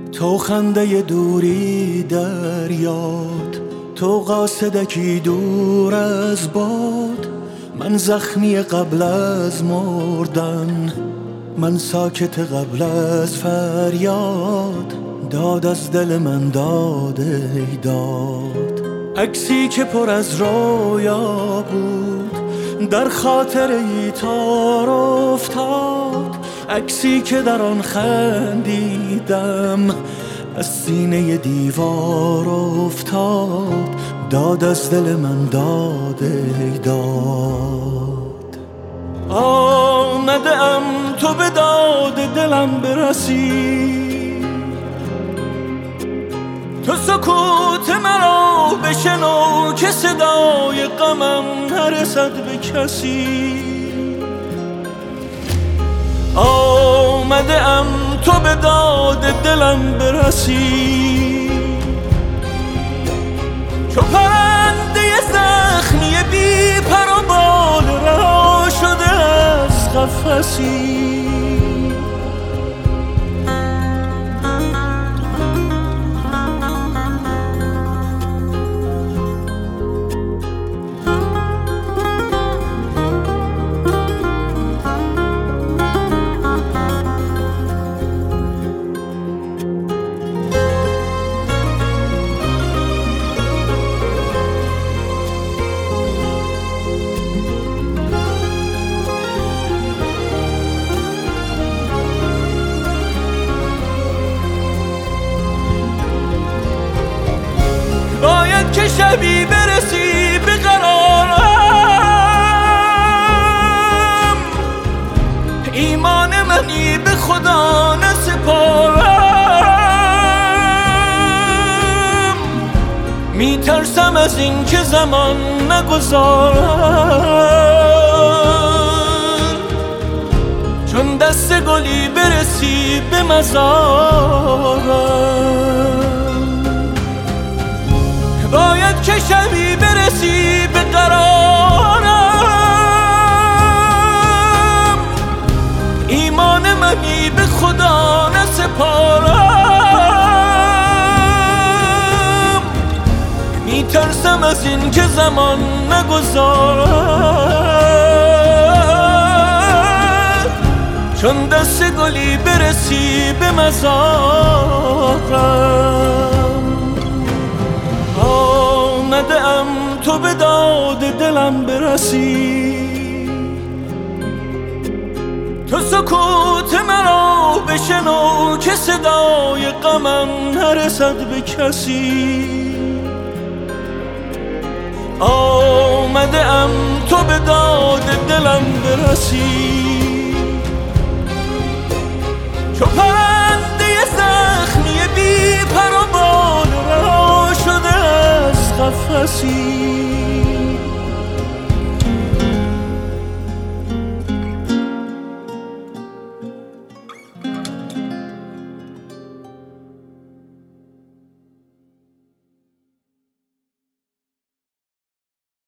تو خنده دوری در یاد، تو قاصدکی دور از باد. من زخمی قبل از مردن، من ساکت قبل از فریاد. داد از دل من داد ای داد. عکسی که پر از رویا بود در خاطر ای تار افتاد. عکسی که در آن خندیدم از سینه دیوار افتاد. داد از دل من داد ای داد. آمده ام تو به داد دلم برسی، تو سکوت مرا بشنو که صدای غمم نرسد به کسی. آمده ام تو به داد دلم برسی، چو پرنده زخمی بی پر و بال رها شده از قفسی. باید که شبی برسی به قرارم، ایمان منی به خدا نسپارم. میترسم از این که زمان نگذارم، چون دست گلی برسی به مزارم. باید که شبی برسی به قرارم، ایمان منی به خدا نسپارم. میترسم از این که زمان نگذارد، چون دست گلی برسی به مزارم. آمده ام تو به داد دلم برسی، تو سکوت مرا بشنو که صدای غمم نرسد به کسی. آمده ام تو به داد دلم برسی، چو پرنده زخمی بی پر و بال رها شده از قفسی.